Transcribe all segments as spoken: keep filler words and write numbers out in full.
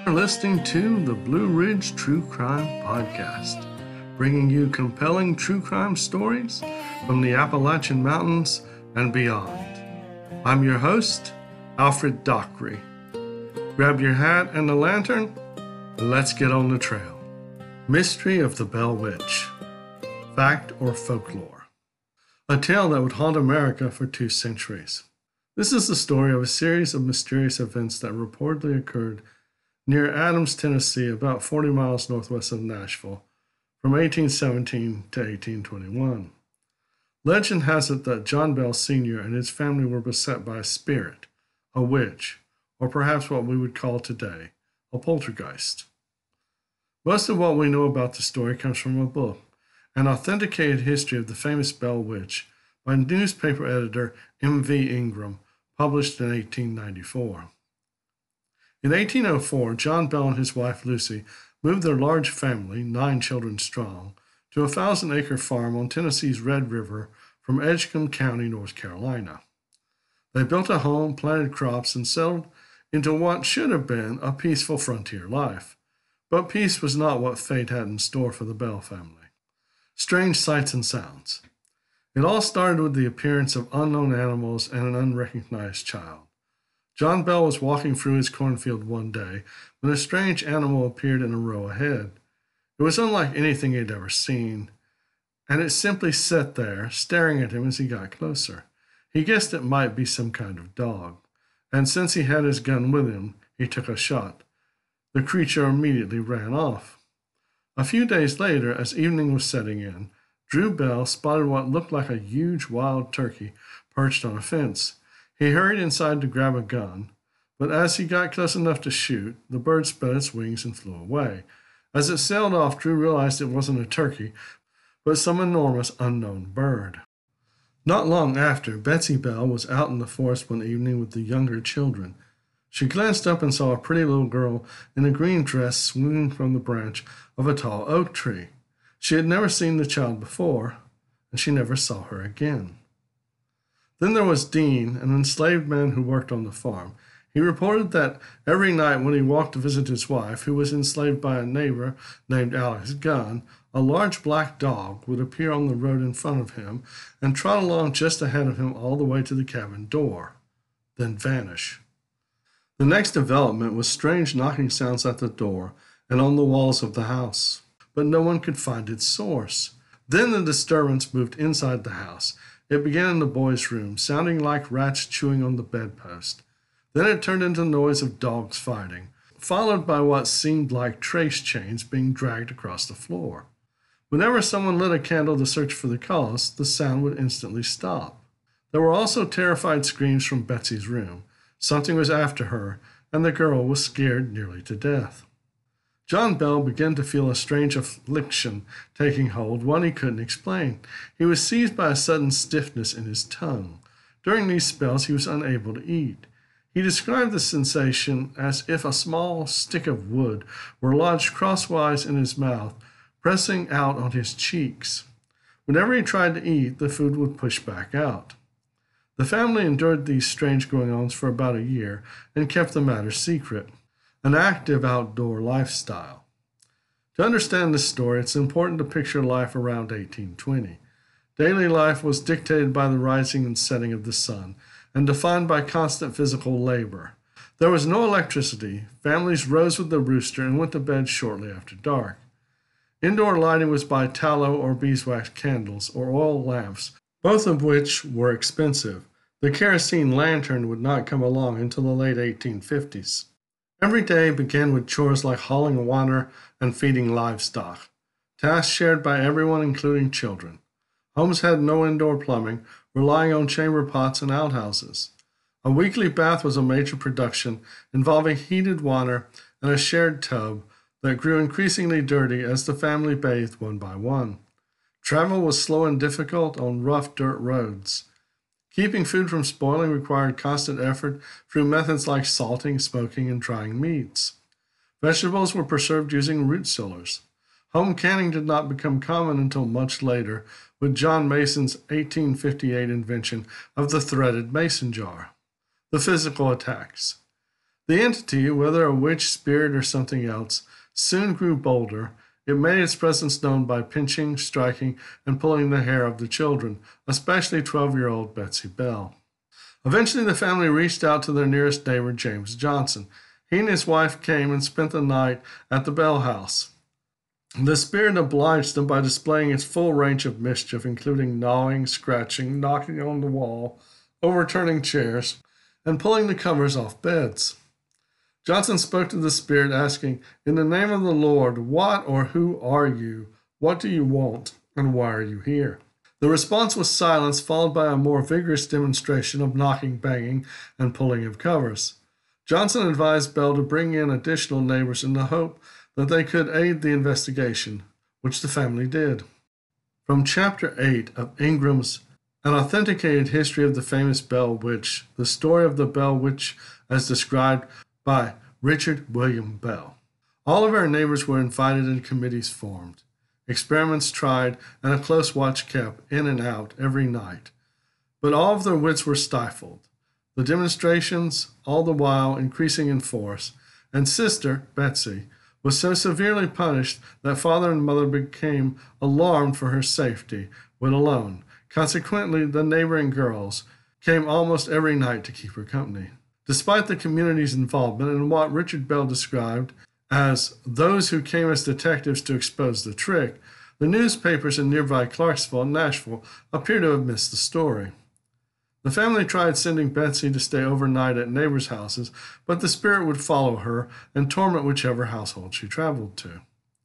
You're listening to the Blue Ridge True Crime Podcast, bringing you compelling true crime stories from the Appalachian Mountains and beyond. I'm your host, Alfred Dockery. Grab your hat and a lantern, and let's get on the trail. Mystery of the Bell Witch. Fact or folklore? A tale that would haunt America for two centuries. This is the story of a series of mysterious events that reportedly occurred near Adams, Tennessee, about forty miles northwest of Nashville, from eighteen seventeen to eighteen twenty-one. Legend has it that John Bell Senior and his family were beset by a spirit, a witch, or perhaps what we would call today a poltergeist. Most of what we know about the story comes from a book, An Authenticated History of the Famous Bell Witch, by newspaper editor M V Ingram, published in eighteen ninety-four. In eighteen oh four, John Bell and his wife Lucy moved their large family, nine children strong, to a thousand-acre farm on Tennessee's Red River from Edgecombe County, North Carolina. They built a home, planted crops, and settled into what should have been a peaceful frontier life. But peace was not what fate had in store for the Bell family. Strange sights and sounds. It all started with the appearance of unknown animals and an unrecognized child. John Bell was walking through his cornfield one day when a strange animal appeared in a row ahead. It was unlike anything he had ever seen, and it simply sat there, staring at him as he got closer. He guessed it might be some kind of dog, and since he had his gun with him, he took a shot. The creature immediately ran off. A few days later, as evening was setting in, Drew Bell spotted what looked like a huge wild turkey perched on a fence. He hurried inside to grab a gun, but as he got close enough to shoot, the bird spread its wings and flew away. As it sailed off, Drew realized it wasn't a turkey, but some enormous unknown bird. Not long after, Betsy Bell was out in the forest one evening with the younger children. She glanced up and saw a pretty little girl in a green dress swinging from the branch of a tall oak tree. She had never seen the child before, and she never saw her again. Then there was Dean, an enslaved man who worked on the farm. He reported that every night when he walked to visit his wife, who was enslaved by a neighbor named Alex Gunn, a large black dog would appear on the road in front of him and trot along just ahead of him all the way to the cabin door, then vanish. The next development was strange knocking sounds at the door and on the walls of the house, but no one could find its source. Then the disturbance moved inside the house. It began in the boys' room, sounding like rats chewing on the bedpost. Then it turned into the noise of dogs fighting, followed by what seemed like trace chains being dragged across the floor. Whenever someone lit a candle to search for the cause, the sound would instantly stop. There were also terrified screams from Betsy's room. Something was after her, and the girl was scared nearly to death. John Bell began to feel a strange affliction taking hold, one he couldn't explain. He was seized by a sudden stiffness in his tongue. During these spells, he was unable to eat. He described the sensation as if a small stick of wood were lodged crosswise in his mouth, pressing out on his cheeks. Whenever he tried to eat, the food would push back out. The family endured these strange goings-ons for about a year and kept the matter secret. An active outdoor lifestyle. To understand this story, it's important to picture life around eighteen twenty. Daily life was dictated by the rising and setting of the sun and defined by constant physical labor. There was no electricity. Families rose with the rooster and went to bed shortly after dark. Indoor lighting was by tallow or beeswax candles or oil lamps, both of which were expensive. The kerosene lantern would not come along until the late eighteen fifties. Every day began with chores like hauling water and feeding livestock, tasks shared by everyone including children. Homes had no indoor plumbing, relying on chamber pots and outhouses. A weekly bath was a major production involving heated water and a shared tub that grew increasingly dirty as the family bathed one by one. Travel was slow and difficult on rough dirt roads. Keeping food from spoiling required constant effort through methods like salting, smoking, and drying meats. Vegetables were preserved using root cellars. Home canning did not become common until much later, with John Mason's eighteen fifty-eight invention of the threaded mason jar. The physical attacks. The entity, whether a witch, spirit, or something else, soon grew bolder. It made its presence known by pinching, striking, and pulling the hair of the children, especially twelve-year-old Betsy Bell. Eventually, the family reached out to their nearest neighbor, James Johnson. He and his wife came and spent the night at the Bell house. The spirit obliged them by displaying its full range of mischief, including gnawing, scratching, knocking on the wall, overturning chairs, and pulling the covers off beds. Johnson spoke to the spirit, asking, "In the name of the Lord, what or who are you? What do you want, and why are you here?" The response was silence, followed by a more vigorous demonstration of knocking, banging, and pulling of covers. Johnson advised Bell to bring in additional neighbors in the hope that they could aid the investigation, which the family did. From Chapter eight of Ingram's An Authenticated History of the Famous Bell Witch, the story of the Bell Witch as described by Richard William Bell. All of our neighbors were invited and committees formed, experiments tried, and a close watch kept in and out every night. But all of their wits were stifled, the demonstrations all the while increasing in force, and Sister, Betsy, was so severely punished that father and mother became alarmed for her safety when alone. Consequently, the neighboring girls came almost every night to keep her company. Despite the community's involvement in what Richard Bell described as those who came as detectives to expose the trick, the newspapers in nearby Clarksville and Nashville appear to have missed the story. The family tried sending Betsy to stay overnight at neighbors' houses, but the spirit would follow her and torment whichever household she traveled to.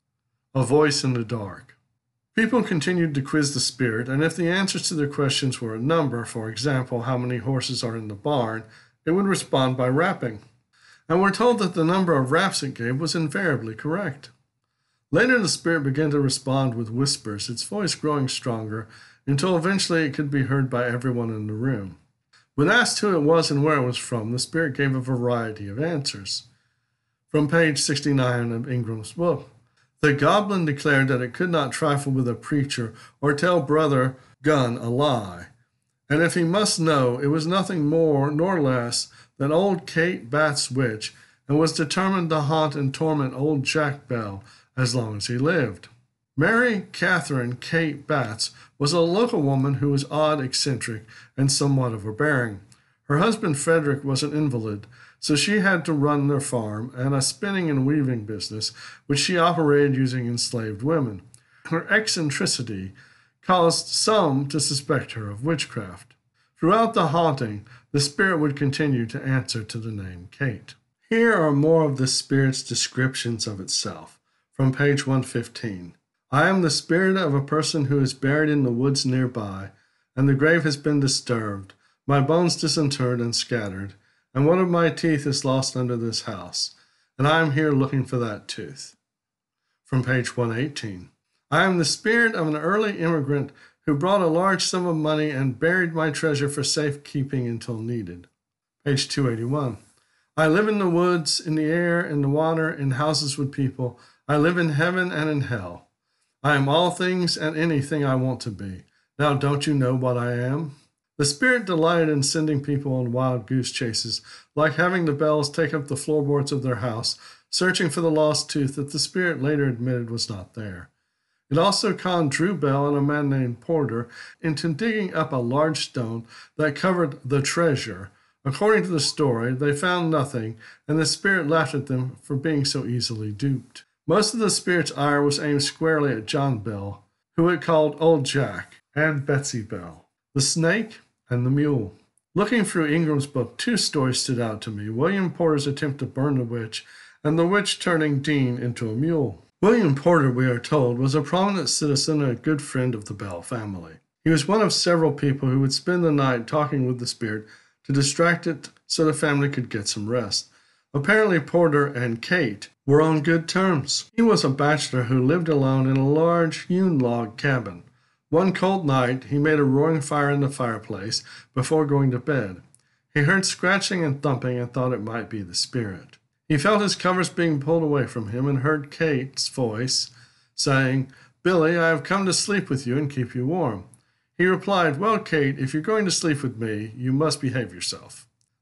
A voice in the dark. People continued to quiz the spirit, and if the answers to their questions were a number, for example, how many horses are in the barn, it would respond by rapping, and we're told that the number of raps it gave was invariably correct. Later, the spirit began to respond with whispers, its voice growing stronger, until eventually it could be heard by everyone in the room. When asked who it was and where it was from, the spirit gave a variety of answers. From page sixty-nine of Ingram's book, the goblin declared that it could not trifle with a preacher or tell Brother Gunn a lie, and if he must know, it was nothing more nor less than old Kate Batts' witch, and was determined to haunt and torment old Jack Bell as long as he lived. Mary Catherine Kate Batts was a local woman who was odd, eccentric, and somewhat overbearing. Her husband Frederick was an invalid, so she had to run their farm and a spinning and weaving business, which she operated using enslaved women. Her eccentricity caused some to suspect her of witchcraft. Throughout the haunting, the spirit would continue to answer to the name Kate. Here are more of the spirit's descriptions of itself, from page one fifteen. I am the spirit of a person who is buried in the woods nearby, and the grave has been disturbed, my bones disinterred and scattered, and one of my teeth is lost under this house, and I am here looking for that tooth. From page one eighteen. I am the spirit of an early immigrant who brought a large sum of money and buried my treasure for safekeeping until needed. Page two eighty-one. I live in the woods, in the air, in the water, in houses with people. I live in heaven and in hell. I am all things and anything I want to be. Now don't you know what I am? The spirit delighted in sending people on wild goose chases, like having the Bells take up the floorboards of their house, searching for the lost tooth that the spirit later admitted was not there. It also conned Drew Bell and a man named Porter into digging up a large stone that covered the treasure. According to the story, they found nothing, and the spirit laughed at them for being so easily duped. Most of the spirit's ire was aimed squarely at John Bell, who it called Old Jack, and Betsy Bell, the snake and the mule. Looking through Ingram's book, two stories stood out to me: William Porter's attempt to burn the witch, and the witch turning Dean into a mule. William Porter, we are told, was a prominent citizen and a good friend of the Bell family. He was one of several people who would spend the night talking with the spirit to distract it so the family could get some rest. Apparently, Porter and Kate were on good terms. He was a bachelor who lived alone in a large hewn log cabin. One cold night, he made a roaring fire in the fireplace before going to bed. He heard scratching and thumping and thought it might be the spirit. He felt his covers being pulled away from him and heard Kate's voice saying, "Billy, I have come to sleep with you and keep you warm." He replied, "Well, Kate, if you're going to sleep with me, you must behave yourself."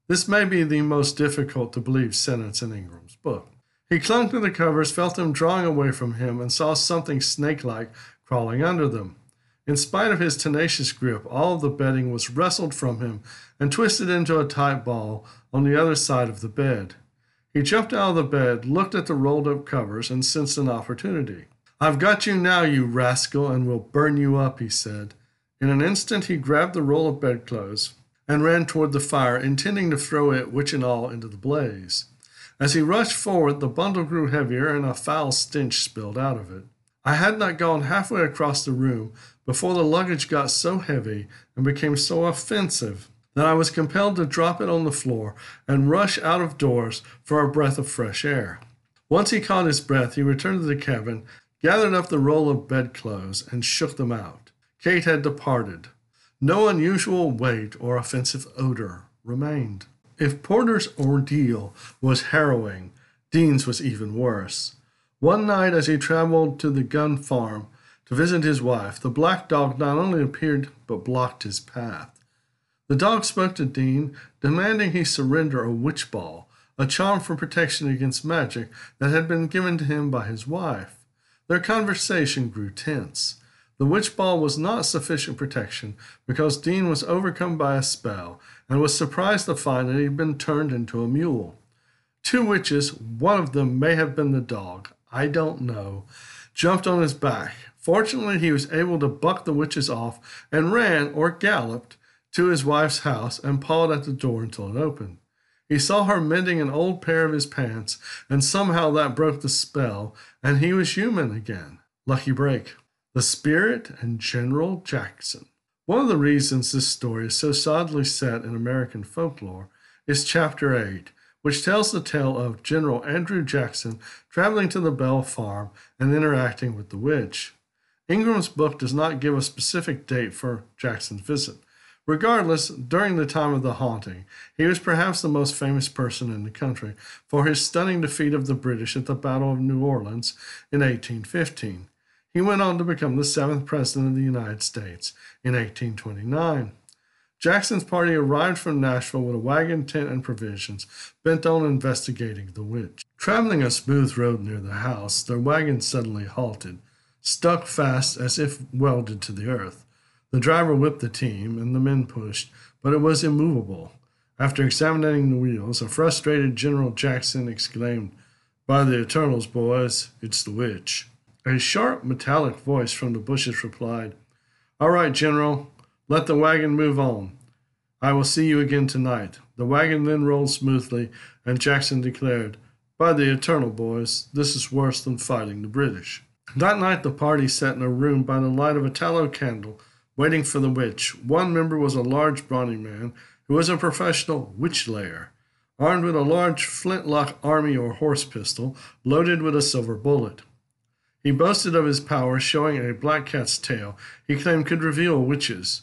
This may be the most difficult to believe sentence in Ingram's book. He clung to the covers, felt them drawing away from him, and saw something snake-like crawling under them. In spite of his tenacious grip, all of the bedding was wrestled from him and twisted into a tight ball on the other side of the bed. He jumped out of the bed, looked at the rolled-up covers, and sensed an opportunity. "I've got you now, you rascal, and will burn you up," he said. In an instant, he grabbed the roll of bedclothes and ran toward the fire, intending to throw it, witch and all, into the blaze. As he rushed forward, the bundle grew heavier, and a foul stench spilled out of it. I had not gone halfway across the room before the luggage got so heavy and became so offensive that I was compelled to drop it on the floor and rush out of doors for a breath of fresh air. Once he caught his breath, he returned to the cabin, gathered up the roll of bedclothes, and shook them out. Kate had departed. No unusual weight or offensive odor remained. If Porter's ordeal was harrowing, Dean's was even worse. One night as he traveled to the gun farm to visit his wife, the black dog not only appeared but blocked his path. The dog spoke to Dean, demanding he surrender a witch ball, a charm for protection against magic that had been given to him by his wife. Their conversation grew tense. The witch ball was not sufficient protection because Dean was overcome by a spell and was surprised to find that he had been turned into a mule. Two witches, one of them may have been the dog, I don't know, jumped on his back. Fortunately, he was able to buck the witches off and ran, or galloped, to his wife's house and pawed at the door until it opened. He saw her mending an old pair of his pants, and somehow that broke the spell, and he was human again. Lucky break. The Spirit and General Jackson. One of the reasons this story is so solidly set in American folklore is Chapter eight, which tells the tale of General Andrew Jackson traveling to the Bell farm and interacting with the witch. Ingram's book does not give a specific date for Jackson's visit. Regardless, during the time of the haunting, he was perhaps the most famous person in the country for his stunning defeat of the British at the Battle of New Orleans in eighteen fifteen. He went on to become the seventh President of the United States in eighteen twenty-nine. Jackson's party arrived from Nashville with a wagon, tent, and provisions, bent on investigating the witch. Traveling a smooth road near the house, their wagon suddenly halted, stuck fast as if welded to the earth. The driver whipped the team, and the men pushed, but it was immovable. After examining the wheels, a frustrated General Jackson exclaimed, "By the Eternals, boys, it's the witch." A sharp, metallic voice from the bushes replied, "All right, General, let the wagon move on. I will see you again tonight." The wagon then rolled smoothly, and Jackson declared, "By the Eternal, boys, this is worse than fighting the British." That night the party sat in a room by the light of a tallow candle, waiting for the witch. One member was a large, brawny man who was a professional witch-layer, armed with a large flintlock army or horse pistol loaded with a silver bullet. He boasted of his power, showing a black cat's tail he claimed could reveal witches.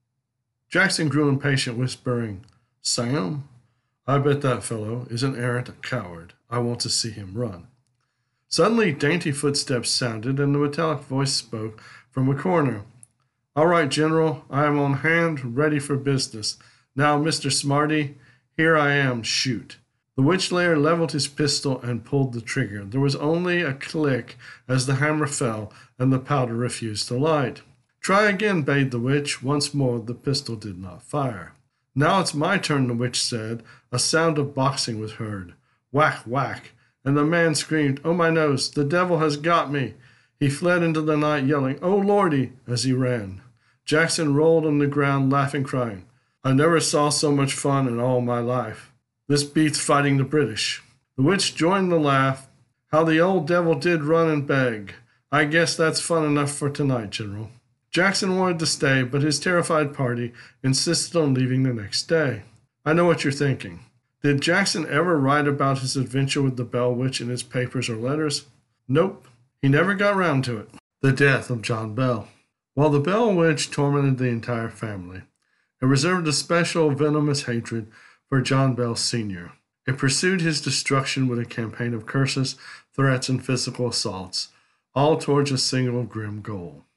Jackson grew impatient, whispering, "Sam, I bet that fellow is an arrant coward. I want to see him run." Suddenly, dainty footsteps sounded, and the metallic voice spoke from a corner. "All right, General, I am on hand, ready for business. Now, Mister Smarty, here I am, shoot." The witch-layer leveled his pistol and pulled the trigger. There was only a click as the hammer fell, and the powder refused to light. "Try again," bade the witch. Once more the pistol did not fire. "Now it's my turn," the witch said. A sound of boxing was heard. Whack, whack, and the man screamed, "Oh, my nose, the devil has got me." He fled into the night, yelling, "Oh, Lordy," as he ran. Jackson rolled on the ground, laughing, crying, "I never saw so much fun in all my life. This beats fighting the British." The witch joined the laugh. "How the old devil did run and beg. I guess that's fun enough for tonight, General." Jackson wanted to stay, but his terrified party insisted on leaving the next day. I know what you're thinking. Did Jackson ever write about his adventure with the Bell Witch in his papers or letters? Nope. He never got round to it. The death of John Bell. While the Bell Witch tormented the entire family, it reserved a special venomous hatred for John Bell Senior It pursued his destruction with a campaign of curses, threats, and physical assaults, all towards a single grim goal.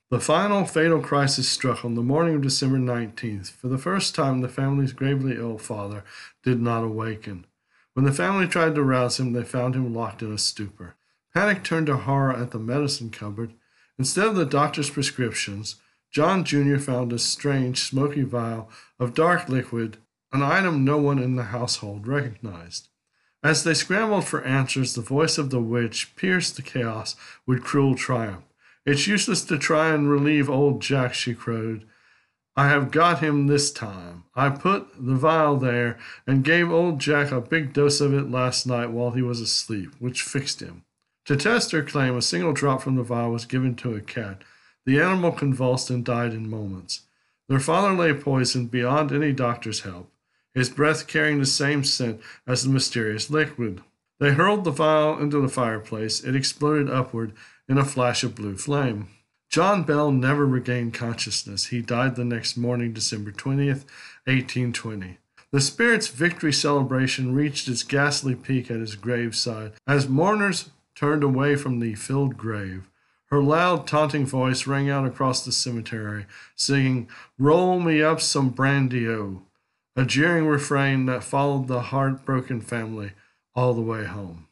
The final fatal crisis struck on the morning of December nineteenth. For the first time, the family's gravely ill father did not awaken. When the family tried to rouse him, they found him locked in a stupor. Panic turned to horror at the medicine cupboard. Instead of the doctor's prescriptions, John Junior found a strange, smoky vial of dark liquid, an item no one in the household recognized. As they scrambled for answers, the voice of the witch pierced the chaos with cruel triumph. "It's useless to try and relieve old Jack," she crowed. "I have got him this time. I put the vial there and gave old Jack a big dose of it last night while he was asleep, which fixed him." To test her claim, a single drop from the vial was given to a cat. The animal convulsed and died in moments. Their father lay poisoned beyond any doctor's help, his breath carrying the same scent as the mysterious liquid. They hurled the vial into the fireplace. It exploded upward in a flash of blue flame. John Bell never regained consciousness. He died the next morning, December twentieth, eighteen twenty. The spirit's victory celebration reached its ghastly peak at his graveside as mourners turned away from the filled grave. Her loud, taunting voice rang out across the cemetery, singing, "Roll me up some brandy-o," a jeering refrain that followed the heartbroken family all the way home.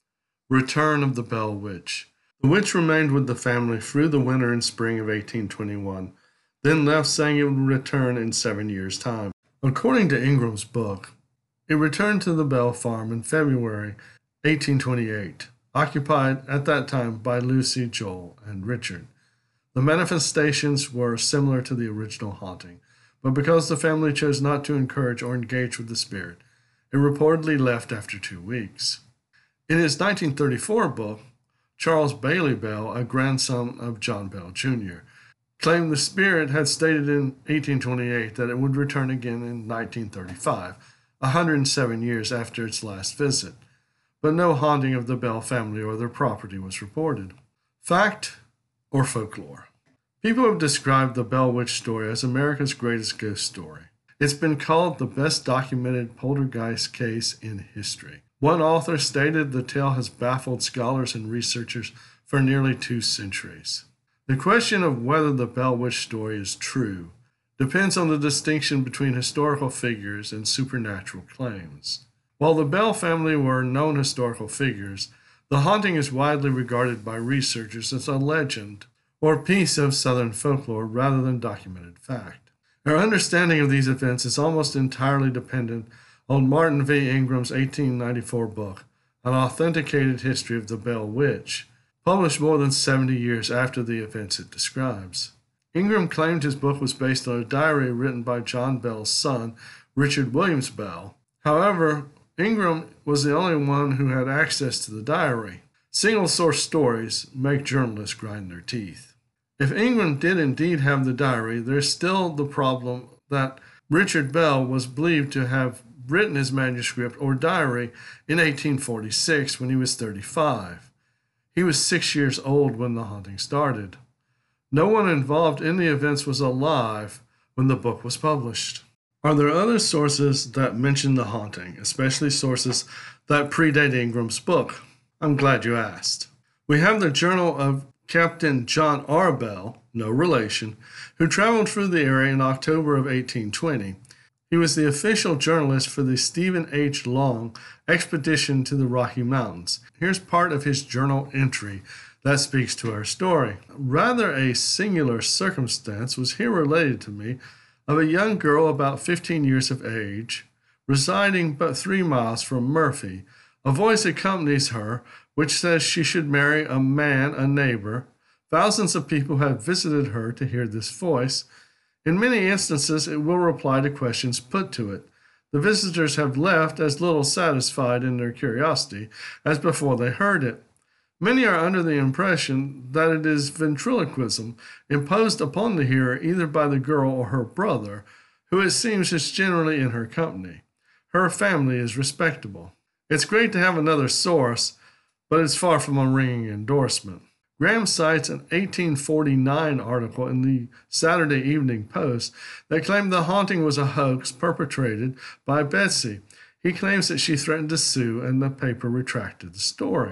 Return of the Bell Witch. The witch remained with the family through the winter and spring of eighteen twenty-one, then left saying it would return in seven years' time. According to Ingram's book, it returned to the Bell farm in February eighteen twenty-eight, occupied at that time by Lucy, Joel, and Richard. The manifestations were similar to the original haunting, but because the family chose not to encourage or engage with the spirit, it reportedly left after two weeks. In his nineteen thirty-four book, Charles Bailey Bell, a grandson of John Bell Junior, claimed the spirit had stated in eighteen twenty-eight that it would return again in nineteen thirty-five, one hundred seven years after its last visit, but no haunting of the Bell family or their property was reported. Fact or folklore? People have described the Bell Witch story as America's greatest ghost story. It's been called the best documented poltergeist case in history. One author stated the tale has baffled scholars and researchers for nearly two centuries. The question of whether the Bell Witch story is true depends on the distinction between historical figures and supernatural claims. While the Bell family were known historical figures, the haunting is widely regarded by researchers as a legend or piece of Southern folklore rather than documented fact. Our understanding of these events is almost entirely dependent on Martin V. Ingram's eighteen ninety-four book, An Authenticated History of the Bell Witch, published more than seventy years after the events it describes. Ingram claimed his book was based on a diary written by John Bell's son, Richard Williams Bell. However, Ingram was the only one who had access to the diary. Single-source stories make journalists grind their teeth. If Ingram did indeed have the diary, there's still the problem that Richard Bell was believed to have written his manuscript or diary in eighteen forty-six when he was thirty-five. He was six years old when the haunting started. No one involved in the events was alive when the book was published. Are there other sources that mention the haunting, especially sources that predate Ingram's book? I'm glad you asked. We have the journal of Captain John R. Bell, no relation, who traveled through the area in October of eighteen twenty. He was the official journalist for the Stephen H. Long expedition to the Rocky Mountains. Here's part of his journal entry that speaks to our story. Rather a singular circumstance was here related to me of a young girl about fifteen years of age, residing but three miles from Murphy. A voice accompanies her, which says she should marry a man, a neighbor. Thousands of people have visited her to hear this voice. In many instances, it will reply to questions put to it. The visitors have left as little satisfied in their curiosity as before they heard it. Many are under the impression that it is ventriloquism imposed upon the hearer either by the girl or her brother, who it seems is generally in her company. Her family is respectable. It's great to have another source, but it's far from a ringing endorsement. Graham cites an eighteen forty-nine article in the Saturday Evening Post that claimed the haunting was a hoax perpetrated by Betsy. He claims that she threatened to sue, and the paper retracted the story.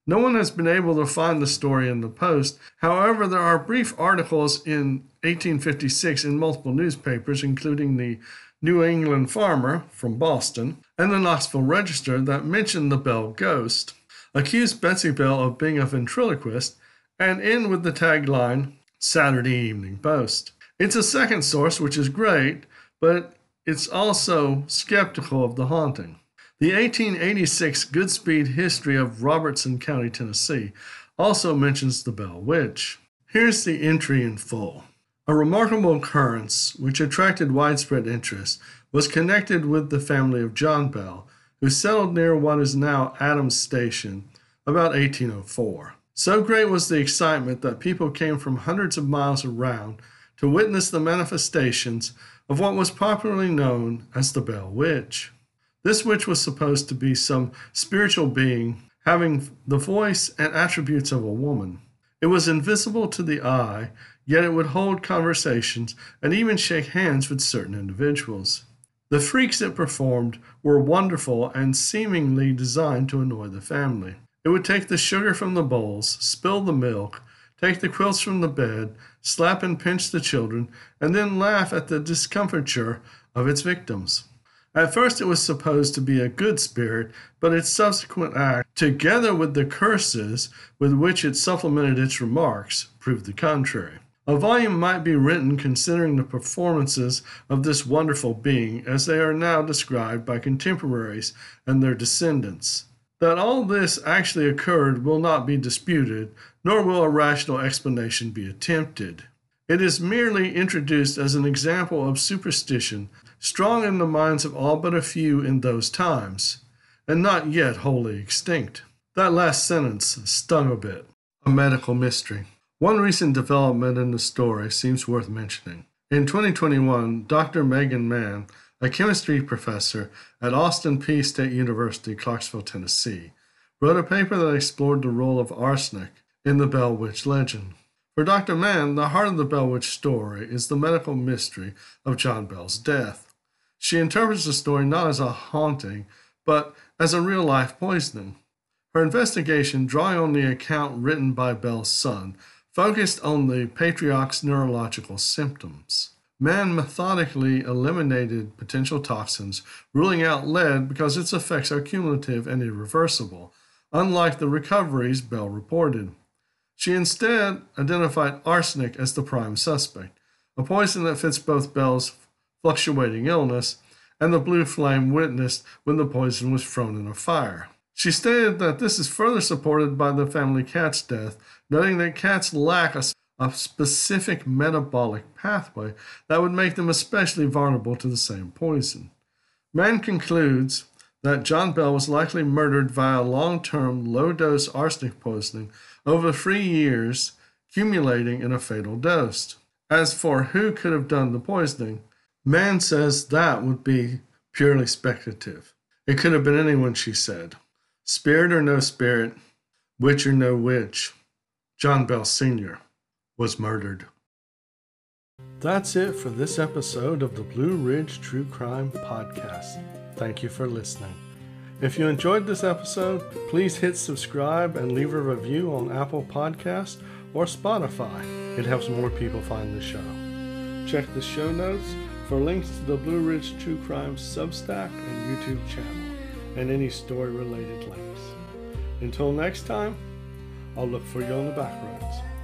No one has been able to find the story in the Post. However, there are brief articles in eighteen fifty-six in multiple newspapers, including the New England Farmer from Boston and the Knoxville Register, that mention the Bell ghost, accuse Betsy Bell of being a ventriloquist, and end with the tagline, Saturday Evening Post. It's a second source, which is great, but it's also skeptical of the haunting. The eighteen eighty-six Goodspeed History of Robertson County, Tennessee, also mentions the Bell Witch. Here's the entry in full. A remarkable occurrence, which attracted widespread interest, was connected with the family of John Bell, who settled near what is now Adams Station about eighteen oh four. So great was the excitement that people came from hundreds of miles around to witness the manifestations of what was popularly known as the Bell Witch. This witch was supposed to be some spiritual being having the voice and attributes of a woman. It was invisible to the eye, yet it would hold conversations and even shake hands with certain individuals. The freaks it performed were wonderful and seemingly designed to annoy the family. It would take the sugar from the bowls, spill the milk, take the quilts from the bed, slap and pinch the children, and then laugh at the discomfiture of its victims. At first it was supposed to be a good spirit, but its subsequent act, together with the curses with which it supplemented its remarks, proved the contrary. A volume might be written considering the performances of this wonderful being as they are now described by contemporaries and their descendants. That all this actually occurred will not be disputed, nor will a rational explanation be attempted. It is merely introduced as an example of superstition, strong in the minds of all but a few in those times, and not yet wholly extinct. That last sentence stung a bit. A medical mystery. One recent development in the story seems worth mentioning. In twenty twenty-one, Doctor Megan Mann, a chemistry professor at Austin Peay State University, Clarksville, Tennessee, wrote a paper that explored the role of arsenic in the Bell Witch legend. For Doctor Mann, the heart of the Bell Witch story is the medical mystery of John Bell's death. She interprets the story not as a haunting, but as a real-life poisoning. Her investigation, drawing on the account written by Bell's son, focused on the patriarch's neurological symptoms. Mann methodically eliminated potential toxins, ruling out lead because its effects are cumulative and irreversible, unlike the recoveries Bell reported. She instead identified arsenic as the prime suspect, a poison that fits both Bell's fluctuating illness and the blue flame witnessed when the poison was thrown in a fire. She stated that this is further supported by the family cat's death, noting that cats lack a, a specific metabolic pathway that would make them especially vulnerable to the same poison. Mann concludes that John Bell was likely murdered via long-term low-dose arsenic poisoning over three years, accumulating in a fatal dose. As for who could have done the poisoning, Mann says that would be purely speculative. It could have been anyone, she said. Spirit or no spirit, witch or no witch, John Bell Senior was murdered. That's it for this episode of the Blue Ridge True Crime Podcast. Thank you for listening. If you enjoyed this episode, please hit subscribe and leave a review on Apple Podcasts or Spotify. It helps more people find the show. Check the show notes for links to the Blue Ridge True Crime Substack and YouTube channel, and any story-related links. Until next time, I'll look for you on the back roads.